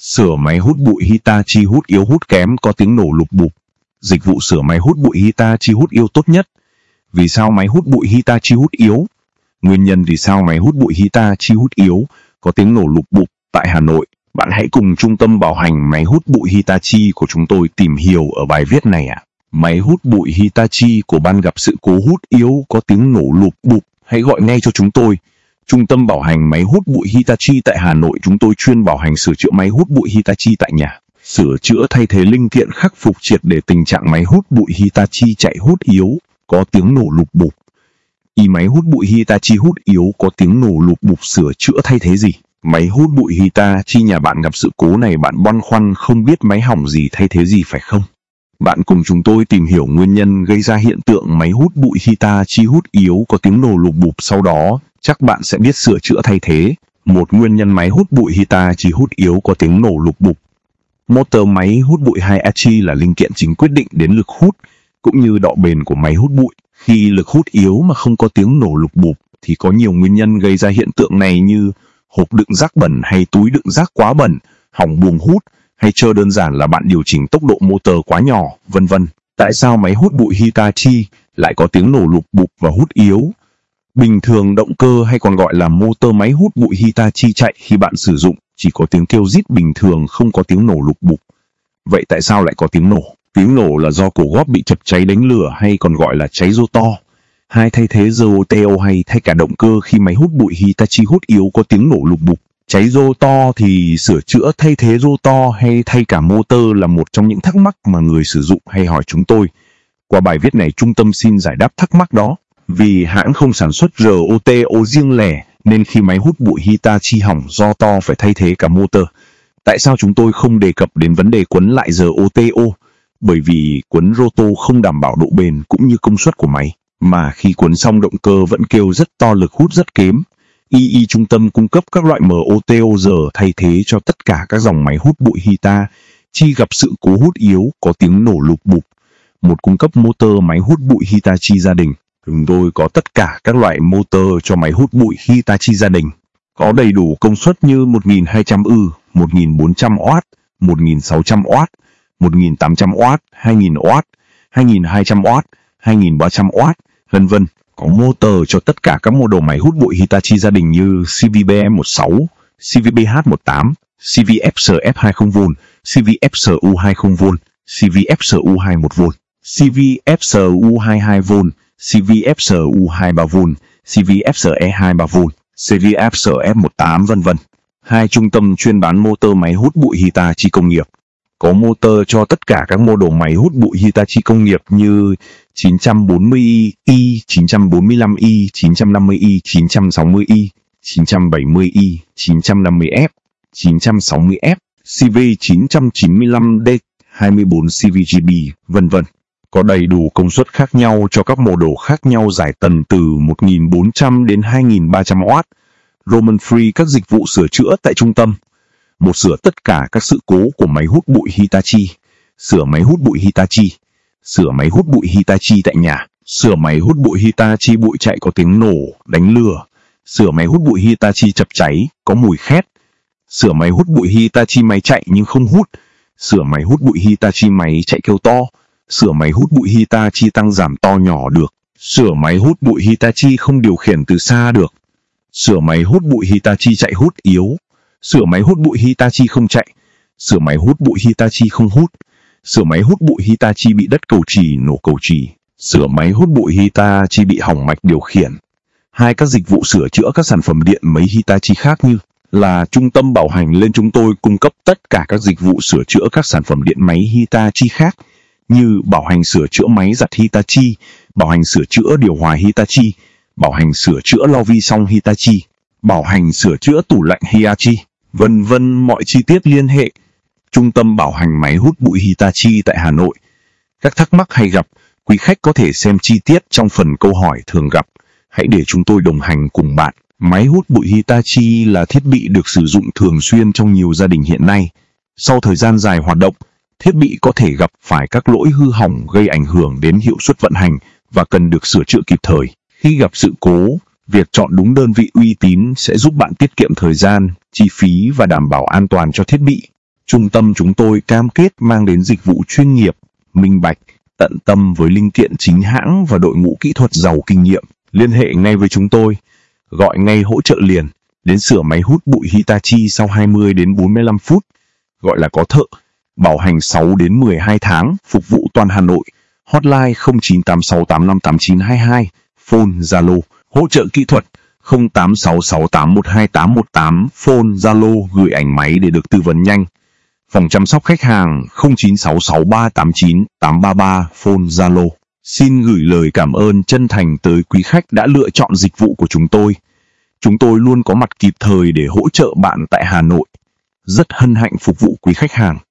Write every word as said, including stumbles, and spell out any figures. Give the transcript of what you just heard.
Sửa máy hút bụi Hitachi hút yếu hút kém có tiếng nổ lục bụp. Dịch vụ sửa máy hút bụi Hitachi hút yếu tốt nhất. Vì sao máy hút bụi Hitachi hút yếu? Nguyên nhân vì sao máy hút bụi Hitachi hút yếu có tiếng nổ lục bụp tại Hà Nội? Bạn hãy cùng trung tâm bảo hành máy hút bụi Hitachi của chúng tôi tìm hiểu ở bài viết này ạ. À. Máy hút bụi Hitachi của ban gặp sự cố hút yếu có tiếng nổ lục bụp. Hãy gọi ngay cho chúng tôi. Trung tâm bảo hành máy hút bụi Hitachi tại Hà Nội, chúng tôi chuyên bảo hành sửa chữa máy hút bụi Hitachi tại nhà. Sửa chữa thay thế linh kiện, khắc phục triệt để tình trạng máy hút bụi Hitachi chạy hút yếu, có tiếng nổ lục bụp. Y máy hút bụi Hitachi hút yếu có tiếng nổ lục bụp, sửa chữa thay thế gì? Máy hút bụi Hitachi nhà bạn gặp sự cố này, bạn băn khoăn không biết máy hỏng gì thay thế gì phải không? Bạn cùng chúng tôi tìm hiểu nguyên nhân gây ra hiện tượng máy hút bụi Hitachi hút yếu có tiếng nổ lục bụp, sau đó chắc bạn sẽ biết sửa chữa thay thế. Một nguyên nhân máy hút bụi Hitachi hút yếu có tiếng nổ lục bụp. Motor máy hút bụi Hitachi là linh kiện chính quyết định đến lực hút cũng như độ bền của máy hút bụi. Khi lực hút yếu mà không có tiếng nổ lục bụp thì có nhiều nguyên nhân gây ra hiện tượng này như hộp đựng rác bẩn hay túi đựng rác quá bẩn, hỏng buồng hút, hay chưa đơn giản là bạn điều chỉnh tốc độ motor quá nhỏ, vân vân. Tại sao máy hút bụi Hitachi lại có tiếng nổ lục bụp và hút yếu? Bình thường động cơ hay còn gọi là motor máy hút bụi Hitachi chạy khi bạn sử dụng chỉ có tiếng kêu rít bình thường, không có tiếng nổ lục bụp. Vậy tại sao lại có tiếng nổ? Tiếng nổ là do cổ góp bị chập cháy đánh lửa hay còn gọi là cháy rotor. Hai thay thế rotor hay thay cả động cơ khi máy hút bụi Hitachi hút yếu có tiếng nổ lục bụp. Cháy rotor thì sửa chữa thay thế rotor hay thay cả motor là một trong những thắc mắc mà người sử dụng hay hỏi chúng tôi. Qua bài viết này, trung tâm xin giải đáp thắc mắc đó. Vì hãng không sản xuất rotor riêng lẻ nên khi máy hút bụi Hitachi hỏng rotor phải thay thế cả motor. Tại sao chúng tôi không đề cập đến vấn đề quấn lại rotor? Bởi vì quấn rotor không đảm bảo độ bền cũng như công suất của máy, mà khi quấn xong động cơ vẫn kêu rất to, lực hút rất kém. i i Trung tâm cung cấp các loại motor thay thế cho tất cả các dòng máy hút bụi Hitachi gặp sự cố hút yếu có tiếng nổ lục bụp. Một cung cấp motor máy hút bụi Hitachi gia đình. Chúng tôi có tất cả các loại motor cho máy hút bụi Hitachi gia đình. Có đầy đủ công suất như một nghìn hai trăm oát, một nghìn bốn trăm oát, một nghìn sáu trăm oát, một nghìn tám trăm oát, hai nghìn oát, hai nghìn hai trăm oát, hai nghìn ba trăm oát, vân vân. Có motor cho tất cả các model máy hút bụi Hitachi gia đình như xê vê bê em mười sáu, xê vê bê hát mười tám, xê vê ép ét ép hai mươi vôn, xê vê ép ét u hai mươi vôn, xê vê ép ét u hai mươi mốt vôn, xê vê ép ét u hai mươi hai vôn, xê vê ép ét u hai mươi ba vôn, xê vê ép ét e hai mươi ba vôn, xê vê ép ét ép mười tám, vân vân. Hai trung tâm chuyên bán motor máy hút bụi Hitachi công nghiệp. Có motor cho tất cả các model máy hút bụi Hitachi công nghiệp như chín trăm bốn mươi i, chín trăm bốn mươi lăm i, chín trăm năm mươi i, chín trăm sáu mươi i, chín trăm bảy mươi i, chín trăm năm mươi ép, chín trăm sáu mươi ép, xê vê chín trăm chín mươi lăm D, hai mươi bốn xê vê giê bê, vân vân. Có đầy đủ công suất khác nhau cho các model khác nhau, giải tần từ một nghìn bốn trăm đến hai nghìn ba trăm oát. Roman Free các dịch vụ sửa chữa tại trung tâm. Một sửa tất cả các sự cố của máy hút bụi Hitachi. Sửa máy hút bụi Hitachi. Sửa máy hút bụi Hitachi tại nhà. Sửa máy hút bụi Hitachi bụi chạy có tiếng nổ, đánh lửa. Sửa máy hút bụi Hitachi chập cháy, có mùi khét. Sửa máy hút bụi Hitachi máy chạy nhưng không hút. Sửa máy hút bụi Hitachi máy chạy kêu to. Sửa máy hút bụi Hitachi tăng giảm to nhỏ được. Sửa máy hút bụi Hitachi không điều khiển từ xa được. Sửa máy hút bụi Hitachi chạy hút yếu. Sửa máy hút bụi Hitachi không chạy. Sửa máy hút bụi Hitachi không hút. Sửa máy hút bụi Hitachi bị đất cầu chì, nổ cầu chì. Sửa máy hút bụi Hitachi bị hỏng mạch điều khiển. Hai các dịch vụ sửa chữa các sản phẩm điện máy Hitachi khác như là trung tâm bảo hành lên chúng tôi cung cấp tất cả các dịch vụ sửa chữa các sản phẩm điện máy Hitachi khác như bảo hành sửa chữa máy giặt Hitachi, bảo hành sửa chữa điều hòa Hitachi, bảo hành sửa chữa lo vi song Hitachi, bảo hành sửa chữa tủ lạnh Hitachi, vân vân. Mọi chi tiết liên hệ Trung tâm bảo hành máy hút bụi Hitachi tại Hà Nội. Các thắc mắc hay gặp, quý khách có thể xem chi tiết trong phần câu hỏi thường gặp. Hãy để chúng tôi đồng hành cùng bạn. Máy hút bụi Hitachi là thiết bị được sử dụng thường xuyên trong nhiều gia đình hiện nay. Sau thời gian dài hoạt động, thiết bị có thể gặp phải các lỗi hư hỏng gây ảnh hưởng đến hiệu suất vận hành và cần được sửa chữa kịp thời. Khi gặp sự cố, việc chọn đúng đơn vị uy tín sẽ giúp bạn tiết kiệm thời gian, chi phí và đảm bảo an toàn cho thiết bị. Trung tâm chúng tôi cam kết mang đến dịch vụ chuyên nghiệp, minh bạch, tận tâm với linh kiện chính hãng và đội ngũ kỹ thuật giàu kinh nghiệm. Liên hệ ngay với chúng tôi, gọi ngay hỗ trợ liền, đến sửa máy hút bụi Hitachi sau hai mươi đến bốn mươi lăm phút, gọi là có thợ, bảo hành sáu đến mười hai tháng, phục vụ toàn Hà Nội. Hotline không chín tám sáu tám năm tám chín hai hai, phone Zalo, hỗ trợ kỹ thuật không tám sáu sáu tám một hai tám một tám, phone Zalo, gửi ảnh máy để được tư vấn nhanh. Phòng chăm sóc khách hàng không chín sáu sáu ba tám chín tám ba ba, phone Zalo. Xin gửi lời cảm ơn chân thành tới quý khách đã lựa chọn dịch vụ của chúng tôi. Chúng tôi luôn có mặt kịp thời để hỗ trợ bạn tại Hà Nội. Rất hân hạnh phục vụ quý khách hàng.